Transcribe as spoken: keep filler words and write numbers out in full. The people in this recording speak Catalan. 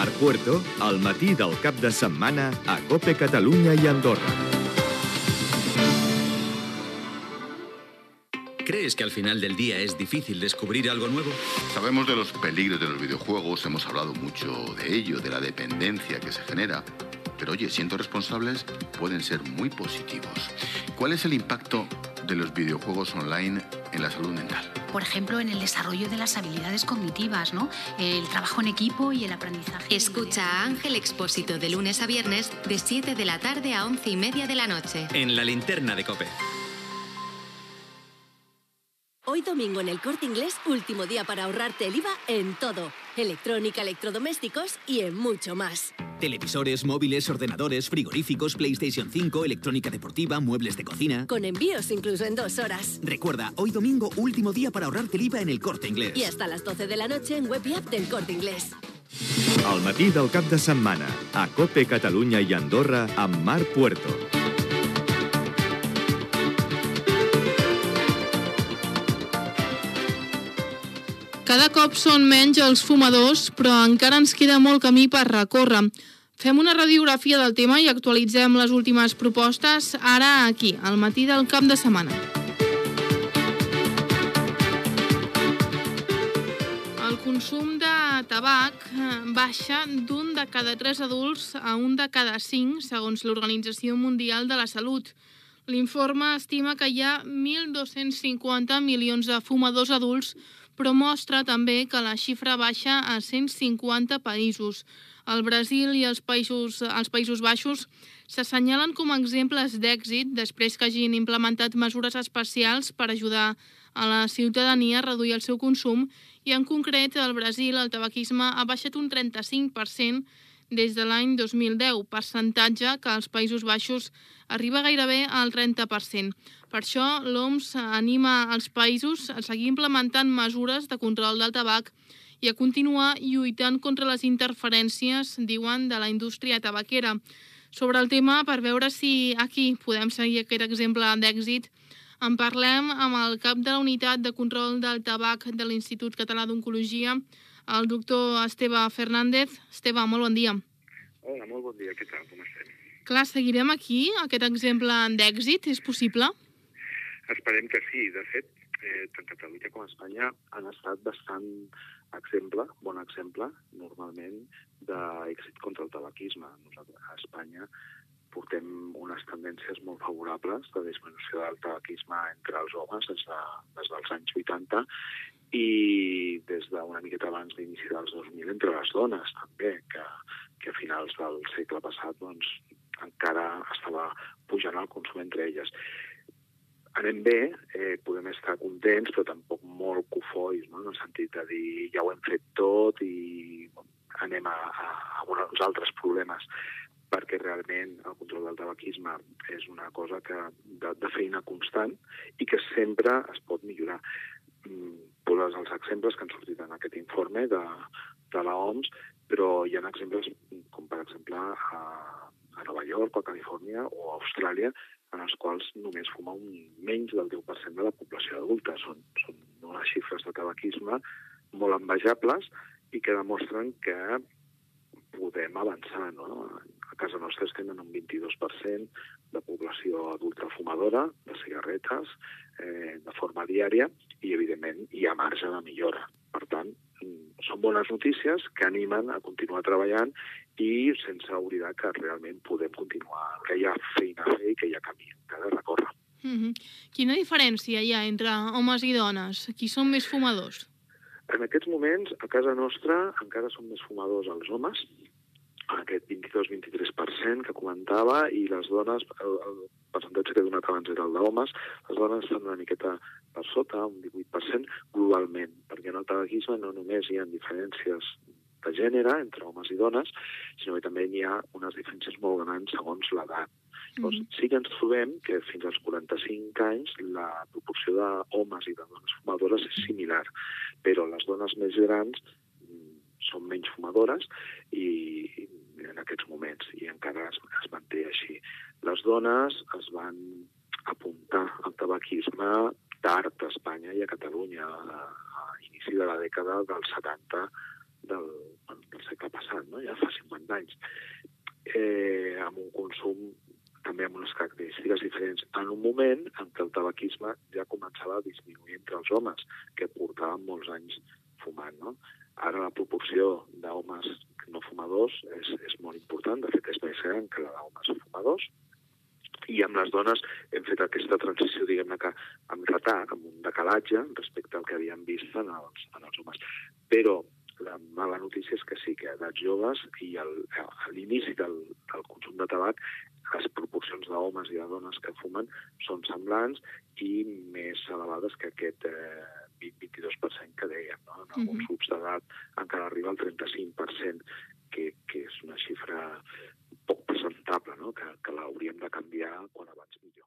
Marc Puerto, al matí del cap de setmana a COPE Catalunya y Andorra. ¿Crees que al final del día es difícil descubrir algo nuevo? Sabemos de los peligros de los videojuegos, hemos hablado mucho de ello, de la dependencia que se genera. Pero oye, siendo responsables, pueden ser muy positivos. ¿Cuál es el impacto de los videojuegos online en la salud mental? Por ejemplo, en el desarrollo de las habilidades cognitivas, ¿no? El trabajo en equipo y el aprendizaje. Escucha a Ángel Expósito de lunes a viernes de siete de la tarde a once y media de la noche. En la linterna de COPE. Hoy domingo en el Corte Inglés, último día para ahorrarte el I V A en todo. Electrónica, electrodomésticos y en mucho más. Televisores, móviles, ordenadores, frigoríficos, PlayStation cinco, electrónica deportiva, muebles de cocina. Con envíos incluso en dos horas. Recuerda, hoy domingo, último día para ahorrarte el I V A en el Corte Inglés. Y hasta las doce de la noche en web y app del Corte Inglés. Al matí del cap de setmana, a COPE Catalunya i Andorra, amb Marc Puerto. Cada cop són menys els fumadors, però encara ens queda molt camí per recórrer. Fem una radiografia del tema i actualitzem les últimes propostes ara aquí, al matí del cap de setmana. El consum de tabac baixa d'un de cada tres adults a un de cada cinc, segons l'Organització Mundial de la Salut. L'informe estima que hi ha mil dos-cents cinquanta milions de fumadors adults, però mostra també que la xifra baixa a cent cinquanta països. El Brasil i els Països, els Països Baixos s'assenyalen com a exemples d'èxit després que hagin implementat mesures especials per ajudar a la ciutadania a reduir el seu consum i, en concret, al Brasil el tabaquisme ha baixat un trenta-cinc per cent des de l'any dos mil deu, percentatge que als Països Baixos arriba gairebé al trenta per cent. Per això, l'O M S anima els països a seguir implementant mesures de control del tabac i a continuar lluitant contra les interferències, diuen, de la indústria tabaquera. Sobre el tema, per veure si aquí podem seguir aquest exemple d'èxit, en parlem amb el cap de la Unitat de Control del Tabac de l'Institut Català d'Oncologia, el doctor Esteve Fernández. Esteve, molt bon dia. Hola, molt bon dia. Què tal? Com estem? Clar, seguirem aquí, aquest exemple d'èxit? És possible? Esperem que sí. De fet, eh, tant Catalunya com Espanya han estat bastant exemple, bon exemple, normalment, d'èxit contra el tabaquisme. Nosaltres a Espanya portem unes tendències molt favorables de disminució del tabaquisme entre els homes des, de, des dels anys vuitanta i des d'una miqueta abans d'inici dels dos mil entre les dones també, que, que a finals del segle passat doncs, encara estava pujant el consum entre elles. Anem bé, eh, podem estar contents, però tampoc molt cofois, no? En el sentit de dir ja ho hem fet tot i anem a, a, a uns altres problemes, perquè realment el control del tabaquisme és una cosa que de, de feina constant i que sempre es pot millorar. Poses els exemples que han sortit en aquest informe de, de l'O M S, però hi ha exemples com per exemple a, a Nova York o a Califòrnia o a Austràlia en els quals només fuma un menys del deu per cent de la població adulta. Són, són unes xifres de tabaquisme molt envejables i que demostren que podem avançar, no? A casa nostra estem en un vint-i-dos per cent de població adulta fumadora de cigarretes eh, de forma diària i, evidentment, hi ha marge de millora. Per tant, són bones notícies que animen a continuar treballant i sense oblidar que realment podem continuar, que hi ha feina a fer i que hi ha camí encara a recórrer. Mm-hmm. Quina diferència hi ha entre homes i dones? Qui són més fumadors? En aquests moments, a casa nostra, encara són més fumadors els homes, aquest vint-i-dos a vint-i-tres per cent que comentava, i les dones, el, el percentatge que he donat abans era el d'homes, les dones estan una miqueta per sota, un divuit per cent globalment, perquè en el tabaquisme no només hi ha diferències de gènere entre homes i dones, sinó que també hi ha unes diferències molt grans segons l'edat. Llavors, mm-hmm. sí que ens trobem que fins als quaranta-cinc anys la proporció d'homes i de dones fumadores és similar, però les dones més grans són menys fumadores i en aquests moments, i encara es, es manté així. Les dones es van apuntar al tabaquisme tard a Espanya i a Catalunya, a, a inici de la dècada dels setanta del, del segle passat, no? Ja anys, eh, amb un consum també amb unes característiques diferents, en un moment en què el tabaquisme ja començava a disminuir entre els homes, que portaven molts anys fumant, no? Ara la proporció d'homes no fumadors és, és molt important, de fet és més gran que la d'homes fumadors, i amb les dones hem fet aquesta transició, diguem-ne que amb retard, amb un decalatge respecte al que havíem vist en els, en els homes. Però la mala notícia és que sí, que a edats joves i al, a l'inici del, del consum de tabac les proporcions d'homes i de dones que fumen són semblants i més elevades que aquest eh, vint a vint-i-dos per cent que dèiem, no? En alguns grups d'edat encara arriba al trenta-cinc per cent, que, que és una xifra poc presentable, no? que, que l'hauríem de canviar quan abans millor.